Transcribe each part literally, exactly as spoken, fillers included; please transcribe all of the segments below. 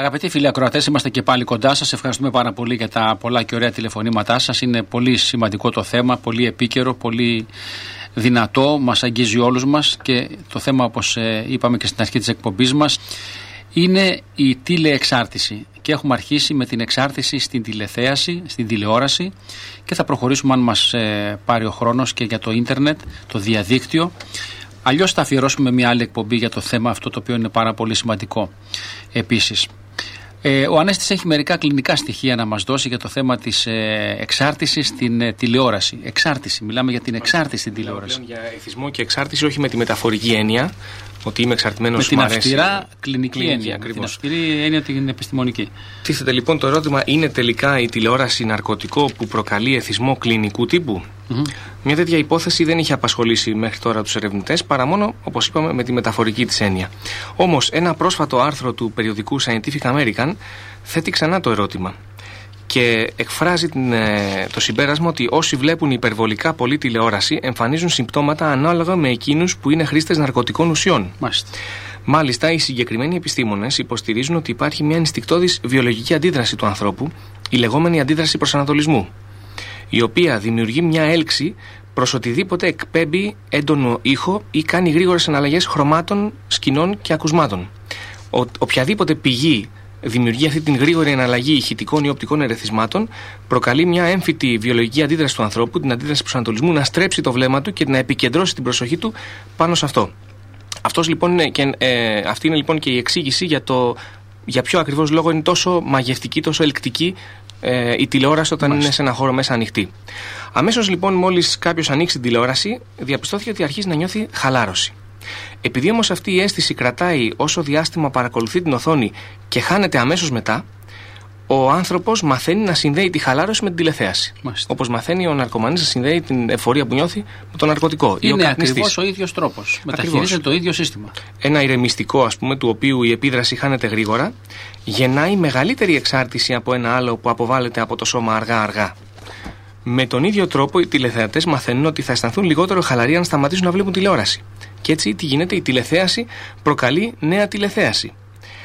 Αγαπητοί φίλοι ακροατές, είμαστε και πάλι κοντά σας. Ευχαριστούμε πάρα πολύ για τα πολλά και ωραία τηλεφωνήματά σας. Είναι πολύ σημαντικό το θέμα, πολύ επίκαιρο, πολύ δυνατό, μας αγγίζει όλους μας και το θέμα, όπως είπαμε και στην αρχή της εκπομπής μας, είναι η τηλεεξάρτηση. Και έχουμε αρχίσει με την εξάρτηση στην τηλεθέαση, στην τηλεόραση και θα προχωρήσουμε αν μας πάρει ο χρόνος και για το ίντερνετ, το διαδίκτυο. Αλλιώς θα αφιερώσουμε μια άλλη εκπομπή για το θέμα αυτό, το οποίο είναι πάρα πολύ σημαντικό επίσης. Ε, ο Ανέστης έχει μερικά κλινικά στοιχεία να μας δώσει για το θέμα της ε, εξάρτησης στην ε, τηλεόραση. Εξάρτηση, μιλάμε για την εξάρτηση στην τηλεόραση. Μιλάμε για εθισμό και εξάρτηση, όχι με τη μεταφορική έννοια, ότι είμαι εξαρτημένος, με την αυστηρά κλινική, κλινική έννοια. Με την αυστηρή έννοια την επιστημονική. Τίθεται λοιπόν το ερώτημα, είναι τελικά η τηλεόραση ναρκωτικό που προκαλεί εθισμό κλινικού τύπου? Mm-hmm. Μια τέτοια υπόθεση δεν είχε απασχολήσει μέχρι τώρα τους ερευνητές, παρά μόνο, όπως είπαμε, με τη μεταφορική της έννοια. Όμως, ένα πρόσφατο άρθρο του περιοδικού Scientific American θέτει ξανά το ερώτημα και εκφράζει την, το συμπέρασμα ότι όσοι βλέπουν υπερβολικά πολλή τηλεόραση εμφανίζουν συμπτώματα ανάλογα με εκείνους που είναι χρήστες ναρκωτικών ουσιών. Μάλιστα. Μάλιστα, οι συγκεκριμένοι επιστήμονες υποστηρίζουν ότι υπάρχει μια ενστικτώδης βιολογική αντίδραση του ανθρώπου, η λεγόμενη αντίδραση προσανατολισμού, η οποία δημιουργεί μια έλξη προς οτιδήποτε εκπέμπει έντονο ήχο ή κάνει γρήγορες αναλλαγές χρωμάτων, σκηνών και ακουσμάτων. Ο, οποιαδήποτε πηγή δημιουργεί αυτή την γρήγορη αναλλαγή ηχητικών ή οπτικών ερεθισμάτων προκαλεί μια έμφυτη βιολογική αντίδραση του ανθρώπου, την αντίδραση προσανατολισμού, να στρέψει το βλέμμα του και να επικεντρώσει την προσοχή του πάνω σε αυτό. Αυτός, λοιπόν, είναι και, ε, αυτή είναι λοιπόν και η εξήγηση για, το, για ποιο ακριβώς λόγο είναι τόσο μαγευτική, τόσο ελκτική ε, η τηλεόραση όταν Μάλιστα. είναι σε ένα χώρο μέσα ανοιχτή. Αμέσως λοιπόν, μόλις κάποιος ανοίξει την τηλεόραση, διαπιστώθηκε ότι αρχίζει να νιώθει χαλάρωση. Επειδή όμως αυτή η αίσθηση κρατάει όσο διάστημα παρακολουθεί την οθόνη και χάνεται αμέσως μετά, ο άνθρωπος μαθαίνει να συνδέει τη χαλάρωση με την τηλεθέαση. Μάλιστα. Όπως μαθαίνει ο ναρκωμανής να συνδέει την εφορία που νιώθει με το ναρκωτικό. Είναι ακριβώς ο ίδιος τρόπος. Μεταχειρίζεται το ίδιο σύστημα. Ένα ηρεμιστικό, ας πούμε, του οποίου η επίδραση χάνεται γρήγορα, γεννάει μεγαλύτερη εξάρτηση από ένα άλλο που αποβάλλεται από το σώμα αργά-αργά. Με τον ίδιο τρόπο, οι τηλεθεατές μαθαίνουν ότι θα αισθανθούν λιγότερο χαλαροί αν σταματήσουν να βλέπουν τηλεόραση. Και έτσι, τι γίνεται, η τηλεθέαση προκαλεί νέα τηλεθέαση.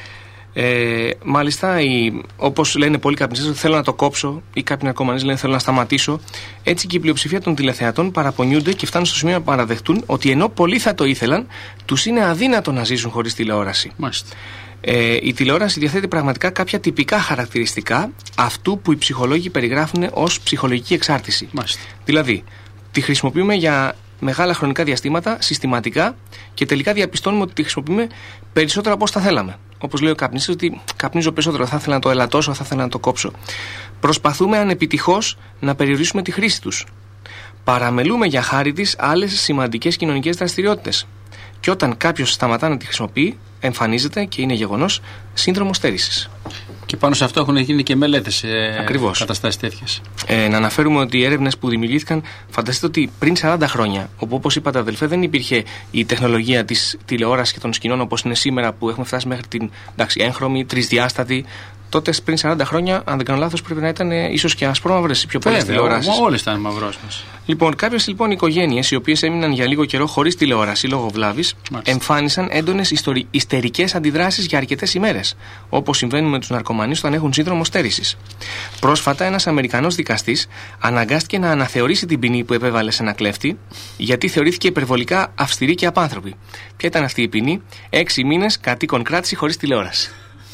Ε, μάλιστα, η, όπως λένε πολλοί καπνιστές ότι θέλω να το κόψω, ή κάποιοι ναρκωμανείς λένε θέλω να σταματήσω, έτσι και η πλειοψηφία των τηλεθεατών παραπονιούνται και φτάνουν στο σημείο να παραδεχτούν ότι ενώ πολλοί θα το ήθελαν, τους είναι αδύνατο να ζήσουν χωρίς τηλεόραση. Μάλιστα. Ε, η τηλεόραση διαθέτει πραγματικά κάποια τυπικά χαρακτηριστικά αυτού που οι ψυχολόγοι περιγράφουν ως ψυχολογική εξάρτηση. Μάλιστα. Δηλαδή, τη χρησιμοποιούμε για μεγάλα χρονικά διαστήματα, συστηματικά, και τελικά διαπιστώνουμε ότι τη χρησιμοποιούμε περισσότερο από όσο θα θέλαμε. Όπως λέει ο καπνιστής, ότι καπνίζω περισσότερο, θα ήθελα να το ελαττώσω, θα ήθελα να το κόψω. Προσπαθούμε ανεπιτυχώς να περιορίσουμε τη χρήση τους. Παραμελούμε για χάρη της άλλες σημαντικές κοινωνικές δραστηριότητες. Και όταν κάποιος σταματά να τη χρησιμοποιεί, εμφανίζεται και είναι γεγονός σύνδρομο στέρησης. Και πάνω σε αυτό έχουν γίνει και μελέτες σε καταστάσεις τέτοιες. Ε, να αναφέρουμε ότι οι έρευνες που δημιουργήθηκαν, φανταστείτε ότι πριν σαράντα χρόνια, όπου όπως είπατε αδελφέ, δεν υπήρχε η τεχνολογία της τηλεόρασης και των σκηνών όπως είναι σήμερα, που έχουμε φτάσει μέχρι την εντάξει, έγχρωμη, τρισδιάστατη. Τότε πριν σαράντα χρόνια, αν δεν κάνω λάθος, πρέπει να ήταν ε, ίσως και ασπρόμαυρες οι πιο πολλές τηλεοράσεις. Όλες ήταν μαυρόσπες. Λοιπόν, κάποιες λοιπόν οικογένειες, οι οποίες έμειναν για λίγο καιρό χωρίς τηλεόραση λόγω βλάβης, εμφάνισαν έντονες ιστορι... ιστερικές αντιδράσεις για αρκετές ημέρες, όπως συμβαίνουν με τους ναρκωμανείς όταν έχουν σύνδρομο στέρησης. Πρόσφατα, ένας Αμερικανός δικαστής αναγκάστηκε να αναθεωρήσει την ποινή που επέβαλε σε ένα κλέφτη, γιατί θεωρήθηκε υπερβολικά αυστηρή και απάνθρωπη. Ποια ήταν αυτή η ποινή? Έξι μήνες κατοίκον κράτηση χωρίς τηλεόραση.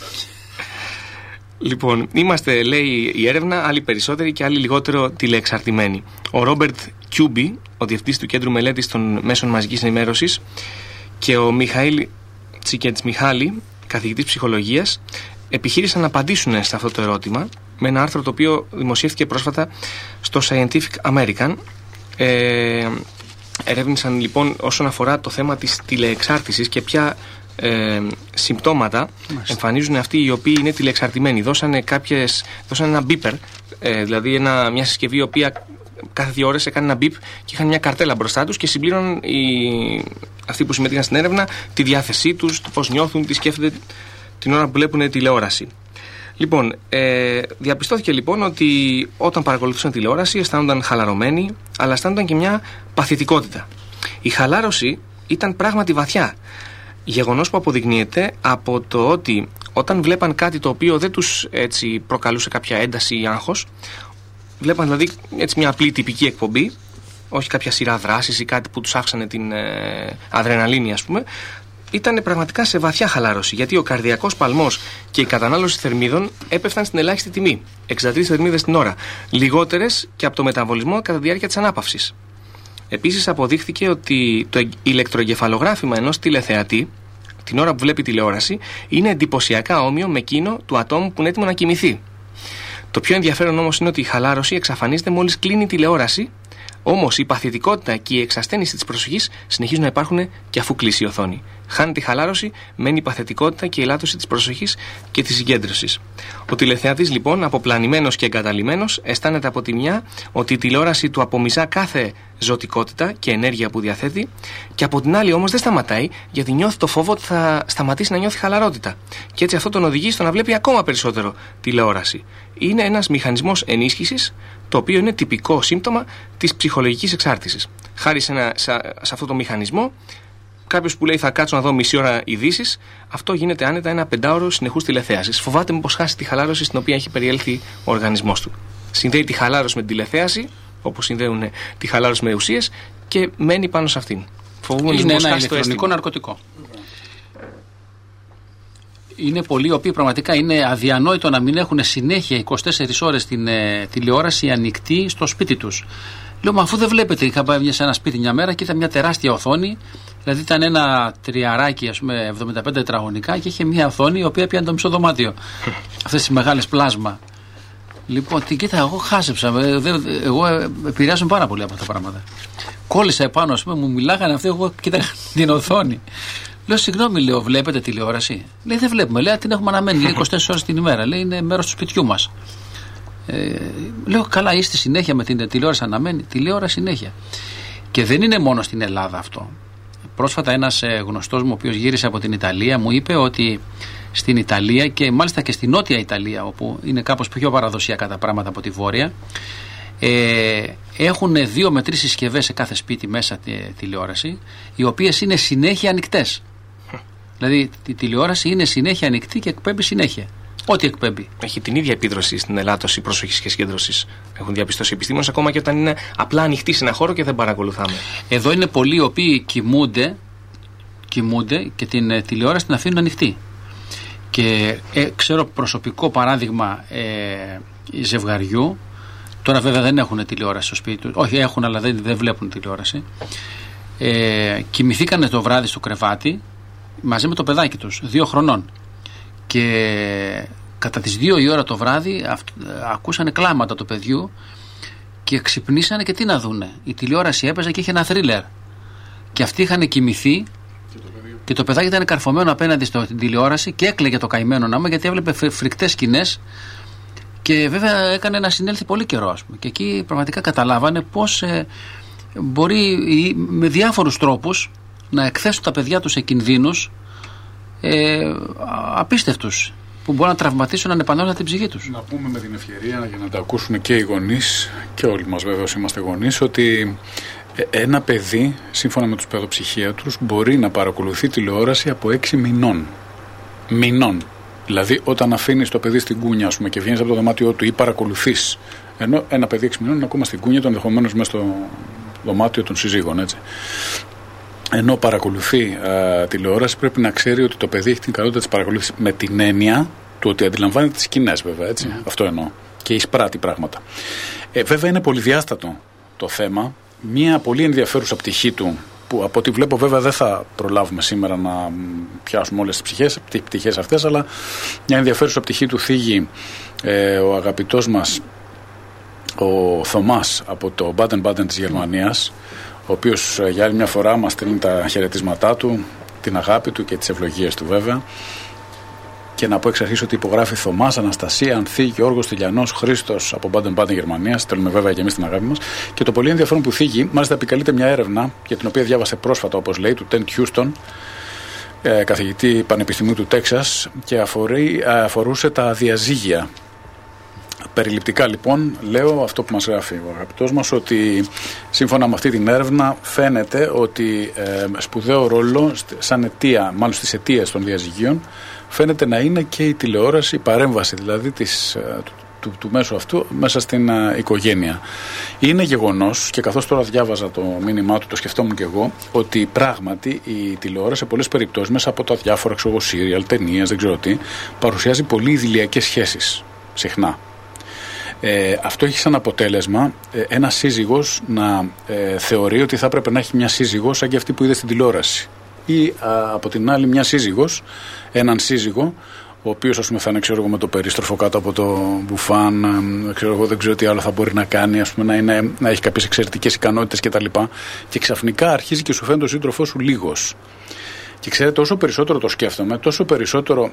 Λοιπόν, είμαστε, λέει η έρευνα, άλλοι περισσότεροι και άλλοι λιγότερο τηλεεξαρτημένοι. Ο Ρόμπερτ Κιούμπι, ο διευθυντής του Κέντρου Μελέτης των Μέσων Μαζικής Ενημέρωσης, και ο Μιχαήλ Τσικετσμιχάλη, καθηγητής ψυχολογίας, επιχείρησαν να απαντήσουν σε αυτό το ερώτημα με ένα άρθρο το οποίο δημοσιεύτηκε πρόσφατα στο Scientific American. Ε, ερεύνησαν λοιπόν όσον αφορά το θέμα της τηλεεξάρτησης και ποια Ε, συμπτώματα Μάλιστα. εμφανίζουν αυτοί οι οποίοι είναι τηλεεξαρτημένοι. Δώσανε, κάποιες, δώσανε ένα beeper, ε, δηλαδή ένα, μια συσκευή η οποία κάθε δύο ώρες έκανε ένα beep και είχαν μια καρτέλα μπροστά τους και συμπλήρωναν οι, αυτοί που συμμετείχαν στην έρευνα τη διάθεσή τους, το πώς νιώθουν, τι σκέφτονται την ώρα που βλέπουν τηλεόραση. Λοιπόν, ε, διαπιστώθηκε λοιπόν ότι όταν παρακολουθούσαν τηλεόραση αισθάνονταν χαλαρωμένοι, αλλά αισθάνονταν και μια παθητικότητα. Η χαλάρωση ήταν πράγματι βαθιά. Γεγονός που αποδεικνύεται από το ότι όταν βλέπαν κάτι το οποίο δεν τους έτσι προκαλούσε κάποια ένταση ή άγχος, βλέπαν δηλαδή έτσι μια απλή τυπική εκπομπή, όχι κάποια σειρά δράσης ή κάτι που τους αύξανε την ε, αδρεναλίνη, ας πούμε, ήταν πραγματικά σε βαθιά χαλάρωση, γιατί ο καρδιακός παλμός και η κατανάλωση θερμίδων έπεφταν στην ελάχιστη τιμή, εξήντα τρεις θερμίδες την ώρα, λιγότερες και από το μεταβολισμό κατά τη διάρκεια της ανάπαυσης. Επίσης αποδείχθηκε ότι το ηλεκτροεγκεφαλογράφημα ενός τηλεθεατή την ώρα που βλέπει τηλεόραση είναι εντυπωσιακά όμοιο με εκείνο του ατόμου που είναι έτοιμο να κοιμηθεί. Το πιο ενδιαφέρον όμως είναι ότι η χαλάρωση εξαφανίζεται μόλις κλείνει η τηλεόραση, όμως η παθητικότητα και η εξασθένιση της προσοχής συνεχίζουν να υπάρχουν και αφού κλείσει η οθόνη. Χάνεται η χαλάρωση, μένει η παθητικότητα και η ελάττωση της προσοχής και της συγκέντρωσης. Ο τηλεθεατής λοιπόν, αποπλανημένος και εγκαταλειμμένος, αισθάνεται από τη μια ότι η τηλεόραση του απομυζά κάθε ζωτικότητα και ενέργεια που διαθέτει, και από την άλλη όμως δεν σταματάει, γιατί νιώθει το φόβο ότι θα σταματήσει να νιώθει χαλαρότητα. Και έτσι αυτό τον οδηγεί στο να βλέπει ακόμα περισσότερο τηλεόραση. Είναι ένας μηχανισμός ενίσχυσης, το οποίο είναι τυπικό σύμπτωμα της ψυχολογικής εξάρτησης. Χάρη σε, ένα, σε, σε αυτό το μηχανισμό, κάποιος που λέει θα κάτσω να δω μισή ώρα ειδήσεις, αυτό γίνεται άνετα ένα πεντάωρο συνεχούς τηλεθέασης. Φοβάται μήπως χάσει τη χαλάρωση στην οποία έχει περιέλθει ο οργανισμός του. Συνδέει τη χαλάρωση με την τηλεθέαση, όπως συνδέουν τη χαλάρωση με ουσίες, και μένει πάνω σε αυτήν. Φοβούμενος είναι ένα ηλεκτρονικό ναρκωτικό. Είναι πολλοί οι οποίοι πραγματικά είναι αδιανόητο να μην έχουν συνέχεια είκοσι τέσσερις ώρες την ε, τηλεόραση ανοιχτή στο σπίτι τους. Λέω, μα αφού δεν βλέπετε, είχα πάει σε ένα σπίτι μια μέρα και ήταν μια τεράστια οθόνη, δηλαδή ήταν ένα τριαράκι, ας πούμε, εβδομήντα πέντε τετραγωνικά, και είχε μια οθόνη η οποία πιάνει το μισό δωμάτιο. Αυτές τις μεγάλες πλάσμα. Λοιπόν, τι, κοίτα, εγώ χάσεψα. Εγώ επηρεάζομαι πάρα πολύ από αυτά τα πράγματα. Κόλλησα επάνω, ας πούμε, μου μιλάγανε αυτοί, εγώ κοίταγα την οθόνη. Λέω, συγγνώμη, λέω, βλέπετε τηλεόραση? Λέει, δεν βλέπουμε. Λέει, την έχουμε αναμένη. Λέει, είκοσι τέσσερις ώρες την ημέρα. Λέει, είναι μέρος του σπιτιού μας. Ε, λέω, καλά, είστε συνέχεια με την τηλεόραση αναμένη? Τηλεόραση συνέχεια. Και δεν είναι μόνο στην Ελλάδα αυτό. Πρόσφατα ένας γνωστός μου, ο οποίος γύρισε από την Ιταλία, μου είπε ότι στην Ιταλία, και μάλιστα και στη Νότια Ιταλία, όπου είναι κάπως πιο παραδοσιακά τα πράγματα από τη Βόρεια, ε, έχουν δύο με τρεις συσκευές σε κάθε σπίτι μέσα τη, τηλεόραση, οι οποίες είναι συνέχεια ανοιχτές. Δηλαδή η τηλεόραση είναι συνέχεια ανοιχτή και εκπέμπει συνέχεια. Ό,τι εκπέμπει. Έχει την ίδια επίδραση στην ελάττωση προσοχής και συγκέντρωσης. Έχουν διαπιστώσει οι επιστήμονες, ακόμα και όταν είναι απλά ανοιχτή σε ένα χώρο και δεν παρακολουθάμε. Εδώ είναι πολλοί οι οποίοι κοιμούνται, κοιμούνται και την ε, τηλεόραση την αφήνουν ανοιχτή. Και ε, ξέρω προσωπικό παράδειγμα ε, ζευγαριού. Τώρα βέβαια δεν έχουν τηλεόραση στο σπίτι τους. Όχι, έχουν, αλλά δεν, δεν βλέπουν τηλεόραση. Ε, κοιμηθήκανε το βράδυ στο κρεβάτι μαζί με το παιδάκι τους, δύο χρονών. Και κατά τις δύο η ώρα το βράδυ αυ, ακούσανε κλάματα του παιδιού και ξυπνήσανε, και τι να δούνε. Η τηλεόραση έπαιζε και είχε ένα θρίλερ. Και αυτοί είχαν κοιμηθεί και το, και το παιδάκι ήταν καρφωμένο απέναντι στην τηλεόραση και έκλαιγε το καημένο ναμα, γιατί έβλεπε φρικτές σκηνές. Και βέβαια έκανε να συνέλθει πολύ καιρό, ας πούμε. Και εκεί πραγματικά καταλάβανε πώς ε, μπορεί με διάφορους τρόπους να εκθέσουν τα παιδιά τους σε κινδύνους ε, απίστευτους, που μπορούν να τραυματίσουν ανεπανόρθωτα την ψυχή τους. Να πούμε με την ευκαιρία, για να τα ακούσουν και οι γονείς, και όλοι μας βέβαια όσοι είμαστε γονείς, ότι ένα παιδί, σύμφωνα με τους παιδοψυχίατρους, μπορεί να παρακολουθεί τηλεόραση από έξι μηνών. Μηνών. Δηλαδή, όταν αφήνεις το παιδί στην κούνια, ας πούμε, και βγαίνεις από το δωμάτιό του ή παρακολουθείς, ενώ ένα παιδί έξι μηνών είναι ακόμα στην κούνια του, ενδεχομένως μέσα στο δωμάτιο των συζύγων, έτσι. Ενώ παρακολουθεί α, τηλεόραση, πρέπει να ξέρει ότι το παιδί έχει την ικανότητα της παρακολούθησης, με την έννοια του ότι αντιλαμβάνεται τις σκηνές, βέβαια, έτσι. Mm. Αυτό εννοώ. Και εισπράττει πράγματα. Ε, βέβαια, είναι πολυδιάστατο το θέμα. Μία πολύ ενδιαφέρουσα πτυχή του, που από ό,τι βλέπω βέβαια δεν θα προλάβουμε σήμερα να πιάσουμε όλες τις πτυχές, τις πτυχές αυτές, αλλά μια ενδιαφέρουσα πτυχή του θίγει ε, ο αγαπητός μας ο Θωμάς από το Baden-Baden της Γερμανίας, ο οποίος ε, για άλλη μια φορά μας στέλνει τα χαιρετίσματά του, την αγάπη του και τις ευλογίες του βέβαια. Και να πω εξ αρχής ότι υπογράφει Θωμάς, Αναστασία, Ανθή, Γιώργος, Τηλιανός, Χρήστος από Baden-Baden Γερμανία. Στέλνουμε βέβαια και εμείς την αγάπη μας. Και το πολύ ενδιαφέρον που θίγει, μάλιστα επικαλείται μια έρευνα για την οποία διάβασε πρόσφατα, όπως λέει, του Τεντ Χιούστον, ε, καθηγητή Πανεπιστημίου του Τέξας, και αφορεί, αφορούσε τα διαζύγια. Περιληπτικά λοιπόν λέω αυτό που μας γράφει ο αγαπητός μας, ότι σύμφωνα με αυτή την έρευνα φαίνεται ότι ε, σπουδαίο ρόλο σαν αιτία, μάλλον στις αιτίες των διαζυγίων, φαίνεται να είναι και η τηλεόραση, η παρέμβαση δηλαδή της, του, του μέσου αυτού μέσα στην uh, οικογένεια. Είναι γεγονός, και καθώς τώρα διάβαζα το μήνυμά του, το σκεφτόμουν και εγώ, ότι πράγματι η τηλεόραση σε πολλές περιπτώσεις μέσα από τα διάφορα σύριαλ, ταινίες, δεν ξέρω τι, παρουσιάζει πολύ ιδηλιακές σχέσεις συχνά. Ε, αυτό έχει σαν αποτέλεσμα ε, ένα σύζυγος να ε, θεωρεί ότι θα έπρεπε να έχει μια σύζυγο σαν και αυτή που είδε στην τηλεόραση. Ή α, από την άλλη μια σύζυγος, έναν σύζυγο, ο οποίος ας πούμε θα είναι, ξέρω εγώ, με το περίστροφο κάτω από το μπουφάν, ε, ξέρω εγώ, δεν ξέρω τι άλλο θα μπορεί να κάνει, ας πούμε, να, είναι, να έχει κάποιες εξαιρετικές ικανότητες κτλ. Και, και ξαφνικά αρχίζει και σου φαίνεται ο σύντροφός σου λίγος. Και ξέρετε, όσο περισσότερο το σκέφτομαι, τόσο περισσότερο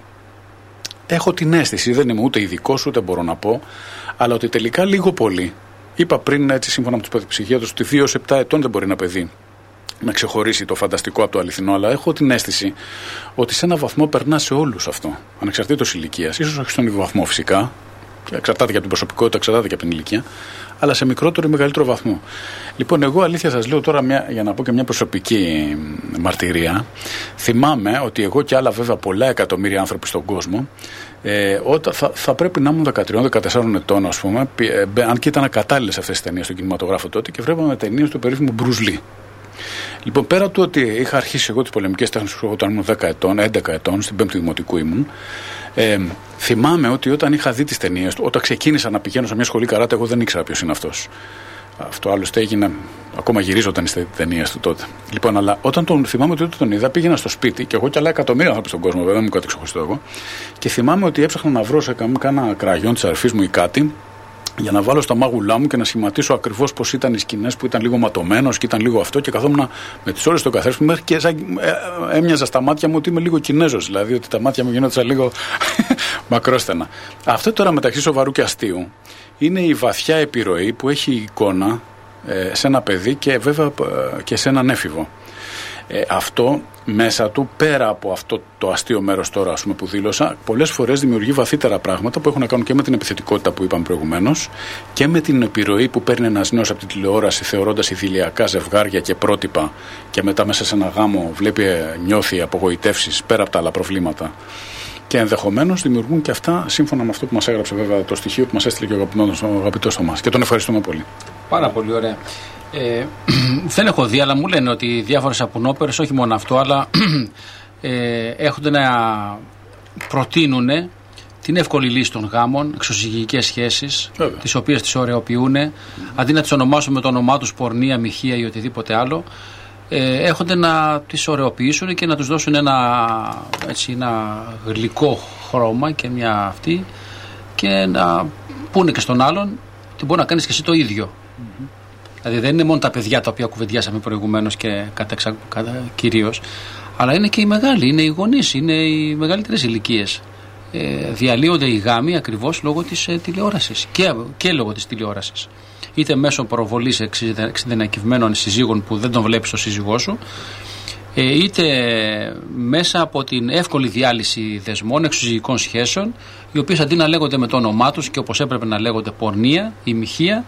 έχω την αίσθηση, δεν είμαι ούτε ειδικός ούτε μπορώ να πω, αλλά ότι τελικά λίγο πολύ, είπα πριν έτσι σύμφωνα με τους παιδοψυχίατρους, ότι δύο έως επτά ετών δεν μπορεί ένα παιδί να ξεχωρίσει το φανταστικό από το αληθινό, αλλά έχω την αίσθηση ότι σε ένα βαθμό περνά σε όλους αυτό, ανεξαρτήτως ηλικίας, ίσως όχι στον ίδιο βαθμό φυσικά, εξαρτάται και από την προσωπικότητα, εξαρτάται και από την ηλικία, αλλά σε μικρότερο ή μεγαλύτερο βαθμό. Λοιπόν, εγώ αλήθεια σας λέω τώρα, μια, για να πω και μια προσωπική μαρτυρία, θυμάμαι ότι εγώ και άλλα βέβαια πολλά εκατομμύρια άνθρωποι στον κόσμο, ε, όταν θα, θα πρέπει να ήμουν δεκατρία δεκατέσσερα ετών, ας πούμε, ε, αν και ήταν ακατάλληλες αυτές τις ταινίες στον κινηματογράφο τότε, και βλέπαμε ταινίες του περίφημου Bruce Lee. Λοιπόν, πέρα του ότι είχα αρχίσει εγώ τις πολεμικές τέχνες όταν ήμουν δέκα ετών, έντεκα ετών, στην πέμπτη δημοτικού ήμουν, ε, θυμάμαι ότι όταν είχα δει τις ταινίες του, όταν ξεκίνησα να πηγαίνω σε μια σχολή καράτε, εγώ δεν ήξερα ποιος είναι αυτός. Αυτό άλλωστε έγινε, ακόμα γυρίζονταν στις ταινίες του τότε. Λοιπόν, αλλά όταν τον θυμάμαι ότι όταν τον είδα, πήγαινα στο σπίτι, και εγώ και άλλα εκατομμύρια άνθρωποι στον κόσμο, βέβαια, δεν μου κάτι ξεχωριστό εγώ, και θυμάμαι ότι έψαχνα να βρω σε κάνα κραγιόν της αρφής μου ή κάτι, για να βάλω στα μάγουλά μου και να σχηματίσω ακριβώς πώς ήταν οι σκηνές, που ήταν λίγο ματωμένος και ήταν λίγο αυτό, και καθόμουν με τις ώρες στο καθρέφτη μέχρι και σαν, ε, έμοιαζα στα μάτια μου ότι είμαι λίγο Κινέζος, δηλαδή ότι τα μάτια μου γίνονταν λίγο μακρόστενα. Αυτό τώρα μεταξύ σοβαρού και αστείου είναι η βαθιά επιρροή που έχει η εικόνα ε, σε ένα παιδί και βέβαια ε, και σε έναν έφηβο. Ε, αυτό μέσα του, πέρα από αυτό το αστείο μέρος τώρα, ας πούμε, που δήλωσα, πολλές φορές δημιουργεί βαθύτερα πράγματα που έχουν να κάνουν και με την επιθετικότητα που είπαμε προηγουμένως και με την επιρροή που παίρνει ένας νέος από την τηλεόραση, θεωρώντας ιδηλιακά ζευγάρια και πρότυπα, και μετά μέσα σε ένα γάμο βλέπει, νιώθει απογοητεύσεις πέρα από τα άλλα προβλήματα. Και ενδεχομένως δημιουργούν και αυτά, σύμφωνα με αυτό που μας έγραψε βέβαια το στοιχείο που μας έστειλε και ο αγαπητός Θωμάς. Και τον ευχαριστούμε πολύ. Πάρα πολύ ωραία. Ε, δεν έχω δει, αλλά μου λένε ότι διάφορες απουνόπερες, όχι μόνο αυτό, αλλά ε, έχονται να προτείνουν την εύκολη λύση των γάμων, εξωσυγικές σχέσεις, Βέβαια. τις οποίες τις ωρεοποιούν, αντί να τις ονομάσουν με το όνομά τους πορνεία, μοιχεία ή οτιδήποτε άλλο, ε, έχονται να τις ωρεοποιήσουν και να τους δώσουν ένα, έτσι, ένα γλυκό χρώμα και μια αυτή, και να πούνε και στον άλλον ότι μπορεί να κάνεις και εσύ το ίδιο. Mm-hmm. Δηλαδή δεν είναι μόνο τα παιδιά τα οποία κουβεντιάσαμε προηγουμένως και κατά, κατά, κυρίως, αλλά είναι και οι μεγάλοι, είναι οι γονείς, είναι οι μεγαλύτερες ηλικίες. Ε, διαλύονται οι γάμοι ακριβώς λόγω της ε, τηλεόρασης και, και λόγω της τηλεόρασης. Είτε μέσω προβολής εξειδανικευμένων συζύγων που δεν τον βλέπεις τον σύζυγό σου, ε, είτε μέσα από την εύκολη διάλυση δεσμών, εξωσυγικών σχέσεων, οι οποίες αντί να λέγονται με το όνομά τους και όπως έπρεπε να λέγονται πορνεία ή μοιχεία,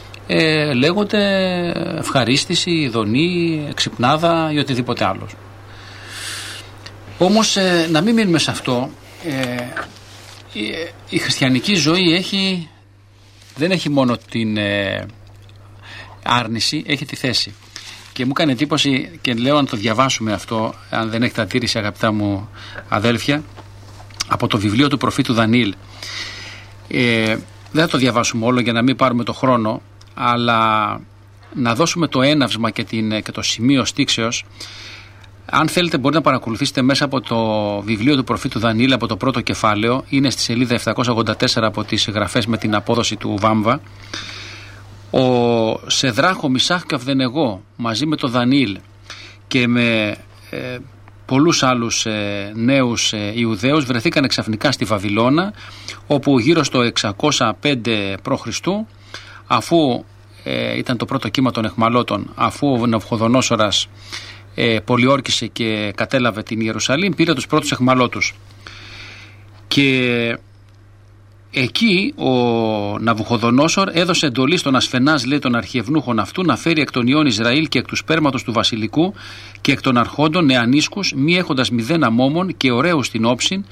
Ε, λέγονται ευχαρίστηση, ειδονή, ξυπνάδα ή οτιδήποτε άλλο. Όμως ε, να μην μείνουμε σε αυτό, ε, η, η χριστιανική ζωή έχει, δεν έχει μόνο την ε, άρνηση, έχει τη θέση. Και μου κάνει εντύπωση, και λέω να το διαβάσουμε αυτό, αν δεν έχετε αντίρρηση αγαπητά μου αδέλφια, από το βιβλίο του προφήτου Δανιήλ. Ε, δεν θα το διαβάσουμε όλο για να μην πάρουμε το χρόνο, αλλά να δώσουμε το έναυσμα και, την, και το σημείο στίξεως. Αν θέλετε μπορείτε να παρακολουθήσετε μέσα από το βιβλίο του προφήτου Δανιήλ, από το πρώτο κεφάλαιο, είναι στη σελίδα επτακόσια ογδόντα τέσσερα από τις γραφές με την απόδοση του Βάμβα. Ο Σεδράχ, ο Μισάχ και Αβδενεγώ μαζί με το Δανιήλ και με ε, πολλούς άλλους ε, νέους ε, Ιουδαίους βρεθήκαν ξαφνικά στη Βαβυλώνα, όπου γύρω στο εξακόσια πέντε π.Χ., αφού ε, ήταν το πρώτο κύμα των εχμαλώτων, αφού ο Ναβουχοδονόσορας ε, πολιόρκησε και κατέλαβε την Ιερουσαλήμ, πήρε τους πρώτους εχμαλώτους. Και εκεί ο Ναβουχοδονόσορ έδωσε εντολή στον Ασφενάς, λέει, των αρχιευνούχων αυτού, να φέρει εκ των ιών Ισραήλ και εκ του σπέρματος του βασιλικού και εκ των αρχόντων νεανίσκους, μη έχοντας μηδέν αμόμων και ωραίους στην όψιν,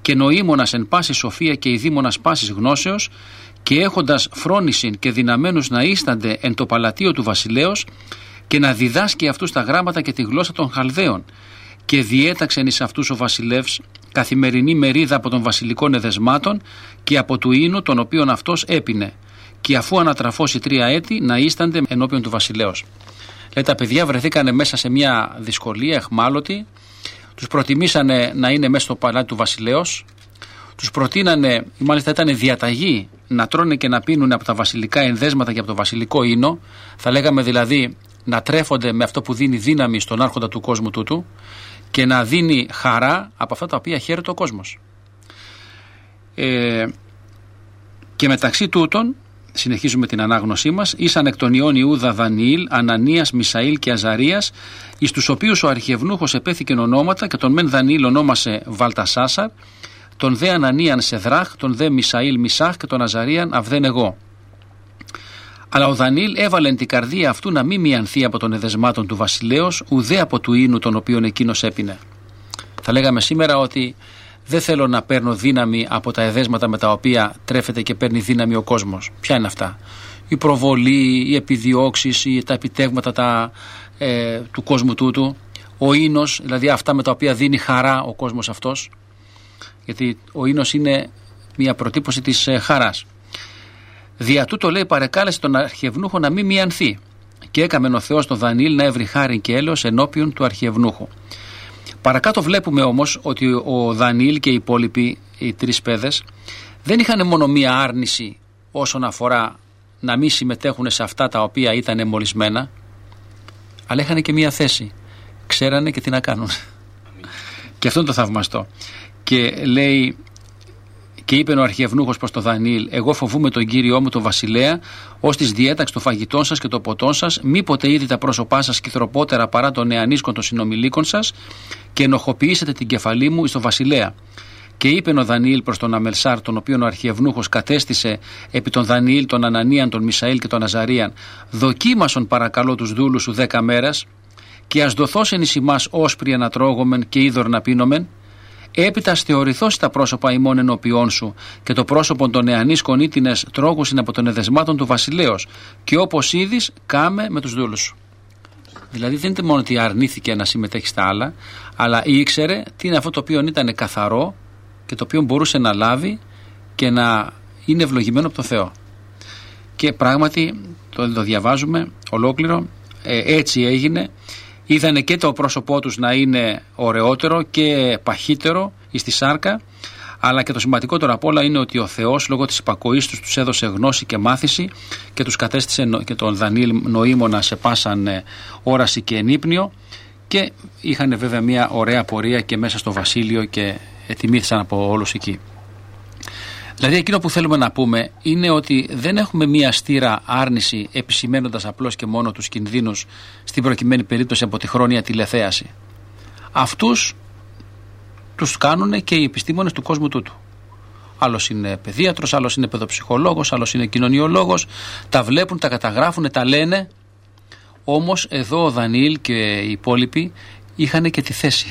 και νοήμονας εν πάση σοφία και ειδήμονας πάσης γνώσεως, και έχοντας φρόνησιν και δυναμένους να ίστανται εν το παλατίο του βασιλέως, και να διδάσκει αυτούς τα γράμματα και τη γλώσσα των Χαλδαίων, και διέταξεν εις αυτούς ο βασιλεύς καθημερινή μερίδα από των βασιλικών εδεσμάτων και από του ίνου τον οποίον αυτός έπινε, και αφού ανατραφώσει τρία έτη να ίστανται ενώπιον του βασιλέως. Λέει, τα παιδιά βρεθήκανε μέσα σε μια δυσκολία εχμάλωτη, τους προτιμήσανε να είναι μέσα στο παλάτι του βασιλέως, τους προτείνανε, μάλιστα ήταν διαταγή, να τρώνε και να πίνουν από τα βασιλικά ενδέσματα και από το βασιλικό ίνο, θα λέγαμε δηλαδή να τρέφονται με αυτό που δίνει δύναμη στον άρχοντα του κόσμου τούτου και να δίνει χαρά από αυτά τα οποία χαίρεται ο κόσμος. Ε, και μεταξύ τούτων, συνεχίζουμε την ανάγνωσή μας, ήσαν εκ των ιών Ιούδα Δανιήλ, Ανανίας, Μισαήλ και Αζαρίας, εις τους οποίους ο αρχιευνούχος επέθηκεν ονόματα, και τον μεν Δανιήλ ονόμασε Βαλτασάσαρ, τον δε Ανανίαν Σεδράχ, τον δε Μισαήλ Μισάχ και τον Αζαρίαν Αυδένεγω. Αλλά ο Δανιήλ έβαλεν την καρδία αυτού να μην μιανθεί από των εδεσμάτων του βασιλέως, ουδέ από του ίνου τον οποίον εκείνος έπινε. Θα λέγαμε σήμερα ότι δεν θέλω να παίρνω δύναμη από τα εδέσματα με τα οποία τρέφεται και παίρνει δύναμη ο κόσμος. Ποια είναι αυτά? Η προβολή, οι επιδιώξεις, τα επιτεύγματα τα, ε, του κόσμου τούτου, ο ίνος, δηλαδή αυτά με τα οποία δίνει χαρά ο κόσμος αυτός, γιατί ο ίνος είναι μια προτύπωση της ε, χαράς. Δια τούτο, λέει, παρεκάλεσε τον αρχιευνούχο να μην μιανθεί, και έκαμεν ο Θεός τον Δανιήλ να έβρει χάριν και έλεος ενώπιον του αρχιευνούχου. Παρακάτω βλέπουμε όμως ότι ο Δανιήλ και οι υπόλοιποι, οι τρεις παιδες, δεν είχαν μόνο μία άρνηση όσον αφορά να μην συμμετέχουν σε αυτά τα οποία ήταν εμμολυσμένα, αλλά είχαν και μία θέση. Ξέρανε και τι να κάνουν. Και αυτό είναι το θαυμαστό. Και λέει, και είπε ο αρχιευνούχος προς τον Δανιήλ, εγώ φοβούμαι τον Κύριό μου τον βασιλέα, ως της διέταξ το φαγητόν σας και το ποτόν σας, μήποτε είδη τα πρόσωπά σας κυθροπότερα παρά των νεανίσκων των συνομιλίκων σας, και ενοχοποιήσετε την κεφαλή μου εις τον βασιλέα. Και είπε ο Δανιήλ προς τον Αμελσάρ, τον οποίον ο αρχιευνούχος κατέστησε επί τον Δανιήλ, τον Ανανίαν, τον Μισαήλ και τον Αζαρίαν, δοκίμασον παρακαλώ τους δούλους σου δέκα μέρας, και ας δοθώσεν εις ημάς όσπρι ανατρώγομεν και είδωρ να πίνομεν. Έπειτα θεωρηθώς τα πρόσωπα ημών ενώπιόν σου, και το πρόσωπον των νεανίσκων ήτινες τρώγουσιν από των εδεσμάτων του βασιλέως, και όπως είδεις κάμε με τους δούλους σου. Δηλαδή δεν είναι μόνο ότι αρνήθηκε να συμμετέχει στα άλλα, αλλά ήξερε τι είναι αυτό το οποίο ήταν καθαρό και το οποίο μπορούσε να λάβει και να είναι ευλογημένο από τον Θεό. Και πράγματι το, το διαβάζουμε ολόκληρο, ε, έτσι έγινε. Είδανε και το πρόσωπό τους να είναι ωραιότερο και παχύτερο εις τη σάρκα, αλλά και το σημαντικότερο απ' όλα είναι ότι ο Θεός λόγω της υπακοής τους τους έδωσε γνώση και μάθηση και τους κατέστησε και τον Δανιήλ νοήμονα σε πάσαν όραση και ενύπνιο, και είχαν βέβαια μια ωραία πορεία και μέσα στο βασίλειο και ετιμήθησαν από όλους εκεί. Δηλαδή εκείνο που θέλουμε να πούμε είναι ότι δεν έχουμε μία στήρα άρνηση επισημένοντας απλώς και μόνο τους κινδύνους στην προκειμένη περίπτωση από τη χρόνια τηλεθέαση. Αυτούς τους κάνουν και οι επιστήμονες του κόσμου τούτου. Άλλος είναι παιδίατρος, άλλος είναι παιδοψυχολόγος, άλλος είναι κοινωνιολόγος. Τα βλέπουν, τα καταγράφουν, τα λένε. Όμως εδώ ο Δανιήλ και οι υπόλοιποι είχαν και τη θέση.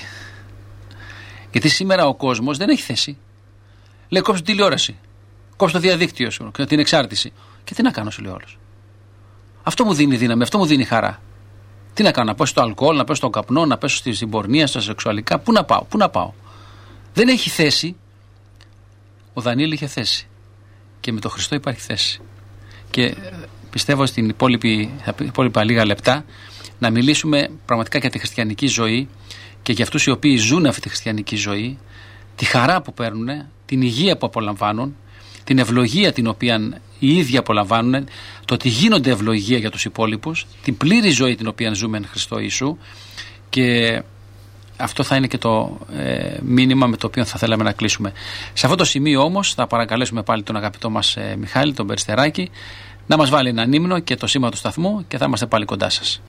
Γιατί σήμερα ο κόσμος δεν έχει θέση. Λέει κόψε την τηλεόραση, κόψε το διαδίκτυο σου, την εξάρτηση. Και τι να κάνω, σου λέει όλος. Αυτό μου δίνει δύναμη, αυτό μου δίνει χαρά. Τι να κάνω, να πέσω στο αλκοόλ, να πέσω στον καπνό, να πέσω στην πορνεία, στα σεξουαλικά. Πού να πάω, πού να πάω. Δεν έχει θέση. Ο Δανιήλ είχε θέση. Και με τον Χριστό υπάρχει θέση. Και πιστεύω στην υπόλοιπη, υπόλοιπα λίγα λεπτά να μιλήσουμε πραγματικά για τη χριστιανική ζωή και για αυτούς οι οποίοι ζουν αυτή τη χριστιανική ζωή, τη χαρά που παίρνουν, την υγεία που απολαμβάνουν, την ευλογία την οποία οι ίδιοι απολαμβάνουν, το ότι γίνονται ευλογία για τους υπόλοιπους, την πλήρη ζωή την οποία ζούμε εν Χριστώ Ιησού. Και αυτό θα είναι και το ε, μήνυμα με το οποίο θα θέλαμε να κλείσουμε. Σε αυτό το σημείο όμως θα παρακαλέσουμε πάλι τον αγαπητό μας ε, Μιχάλη, τον Περιστεράκη, να μας βάλει έναν ύμνο και το σήμα του σταθμού, και θα είμαστε πάλι κοντά σας.